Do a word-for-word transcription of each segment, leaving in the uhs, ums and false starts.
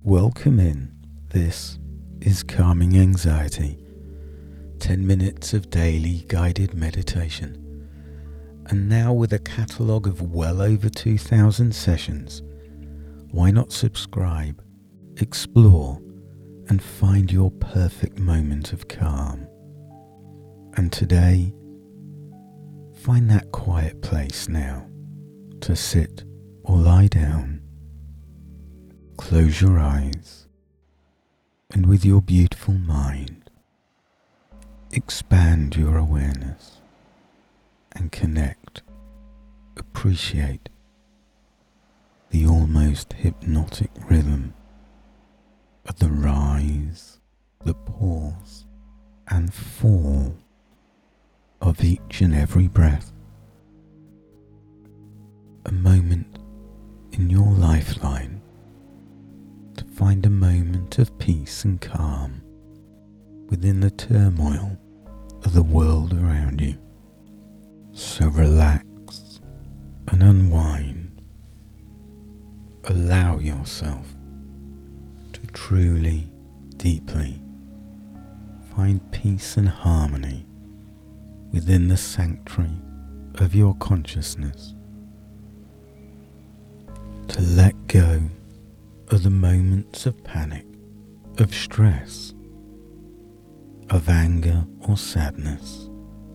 Welcome in. This is Calming Anxiety. ten minutes of daily guided meditation. And now with a catalogue of well over two thousand sessions, why not subscribe, explore, and find your perfect moment of calm. And today, find that quiet place now to sit or lie down. Close your eyes, and with your beautiful mind, expand your awareness and connect, appreciate the almost hypnotic rhythm of the rise, the pause, and fall of each and every breath. A moment in your lifeline to find a moment of peace and calm within the turmoil of the world around you. So relax and unwind. Allow yourself to truly, deeply find peace and harmony within the sanctuary of your consciousness. To let go of the moments of panic, of stress, of anger or sadness,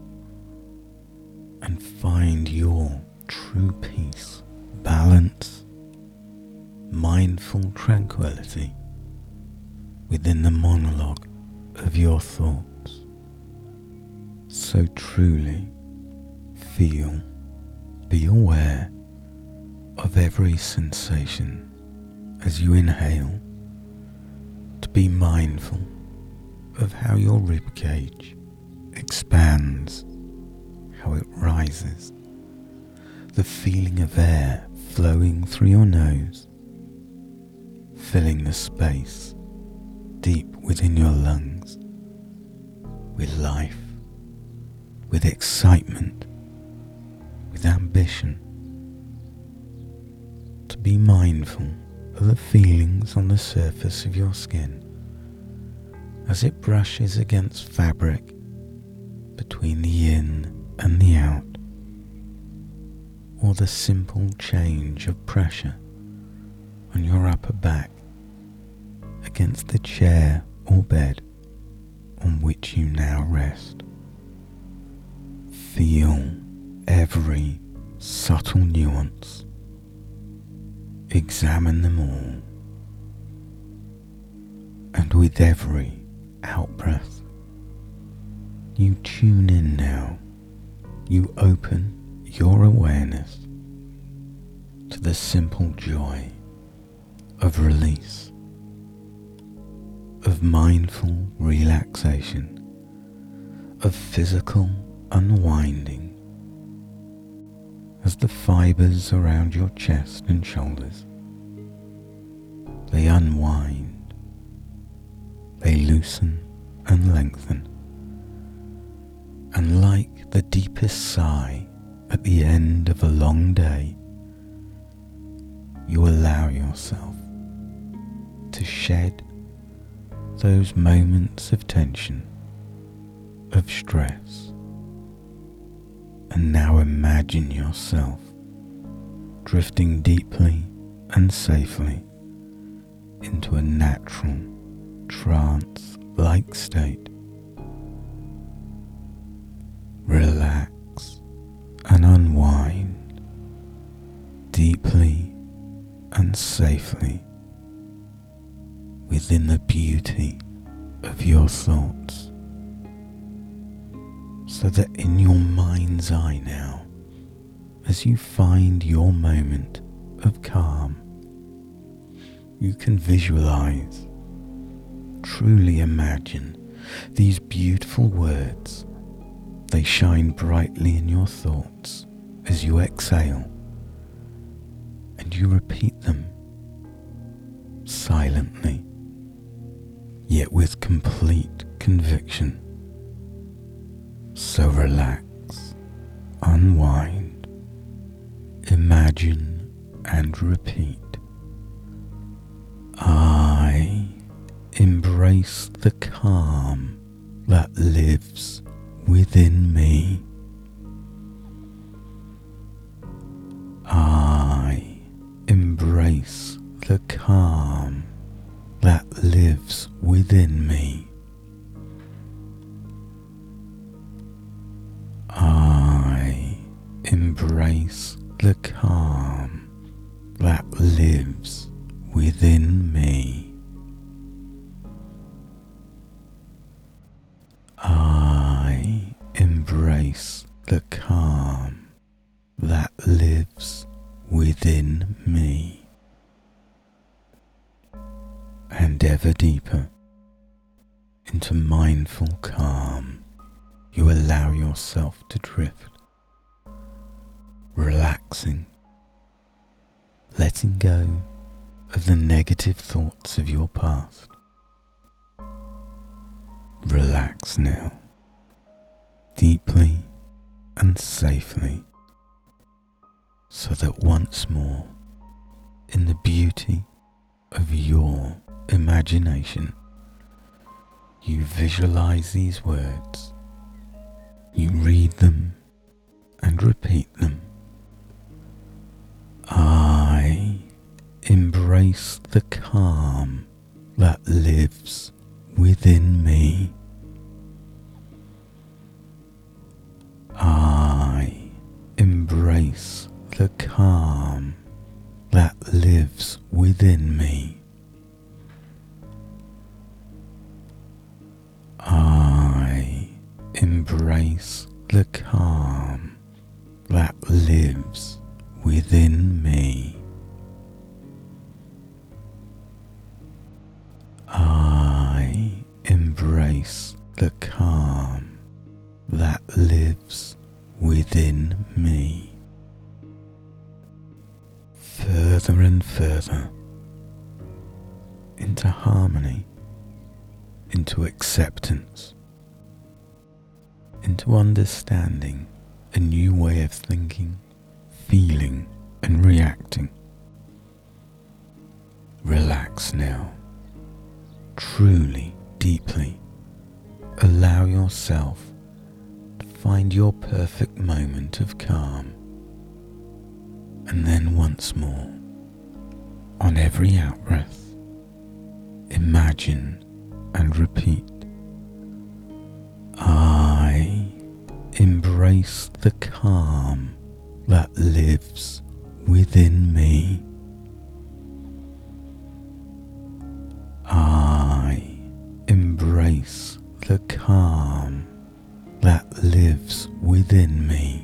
and find your true peace, balance, mindful tranquility within the monologue of your thoughts. So truly feel, be aware of every sensation as you inhale, to be mindful of how your ribcage expands, how it rises, the feeling of air flowing through your nose, filling the space deep within your lungs with life, with excitement, with ambition. To be mindful of the feelings on the surface of your skin as it brushes against fabric between the in and the out, or the simple change of pressure on your upper back against the chair or bed on which you now rest. Feel every subtle nuance. Examine them all, and with every out-breath, you tune in now, you open your awareness to the simple joy of release, of mindful relaxation, of physical unwinding, as the fibers around your chest and shoulders, they unwind, they loosen and lengthen, and like the deepest sigh at the end of a long day, you allow yourself to shed those moments of tension, of stress. And now imagine yourself drifting deeply and safely into a natural trance-like state. Relax and unwind deeply and safely within the beauty of your thoughts. So that in your mind's eye now, as you find your moment of calm, you can visualize, truly imagine these beautiful words. They shine brightly in your thoughts as you exhale, and you repeat them silently, yet with complete conviction. So relax, unwind, imagine and repeat. I embrace the calm that lives within me. I embrace the calm that lives within me. I embrace the calm that lives within me. I embrace the calm that lives within me. And ever deeper into mindful calm, you allow yourself to drift, relaxing, letting go of the negative thoughts of your past. Relax now, deeply and safely, so that once more, in the beauty of your imagination, you visualize these words, you read them and repeat them. I embrace the calm that lives within me. I embrace the calm that lives within me. I embrace the calm that lives within me. I embrace the calm that lives within me. Further and further into harmony, into acceptance, into understanding a new way of thinking, feeling and reacting. Relax now, truly, deeply. Allow yourself to find your perfect moment of calm. And then once more, on every out-breath, imagine and repeat, I embrace the calm that lives within me. I embrace the calm that lives within me.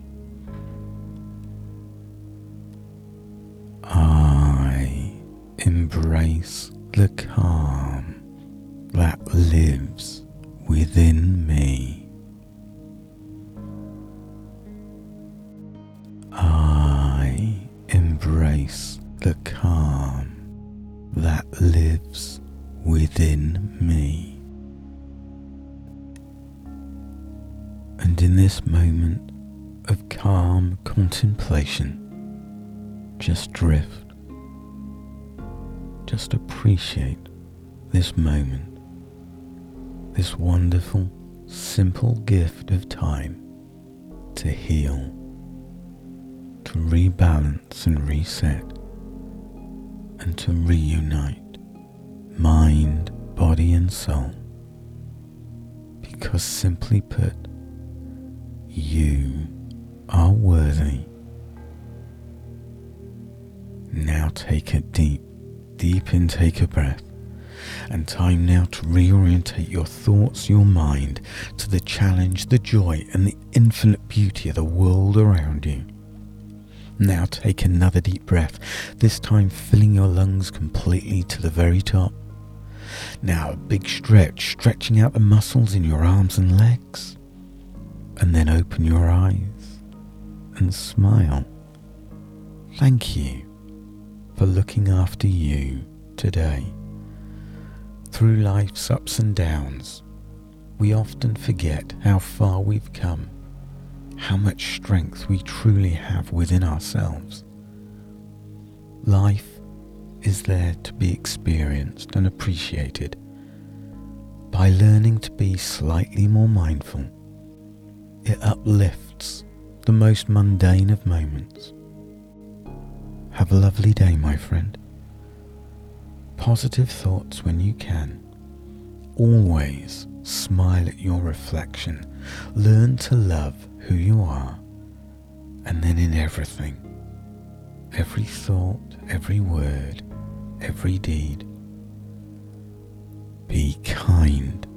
I embrace the calm that lives within me. I embrace the calm that lives within me. And in this moment of calm contemplation, just drift, just appreciate this moment, this wonderful, simple gift of time to heal, to rebalance and reset, and to reunite mind, body and soul. Because simply put, you are worthy. Now take a deep, deep intake of breath, and time now to reorientate your thoughts, your mind, to the challenge, the joy and the infinite beauty of the world around you. Now take another deep breath, this time filling your lungs completely to the very top. Now a big stretch, stretching out the muscles in your arms and legs. And then open your eyes and smile. Thank you for looking after you today. Through life's ups and downs, we often forget how far we've come, how much strength we truly have within ourselves. Life is there to be experienced and appreciated, By learning to be slightly more mindful, it uplifts the most mundane of moments. Have a lovely day, my friend. Positive thoughts when you can. Always smile at your reflection. Learn to love who you are. And then in everything, every thought, every word, every deed, be kind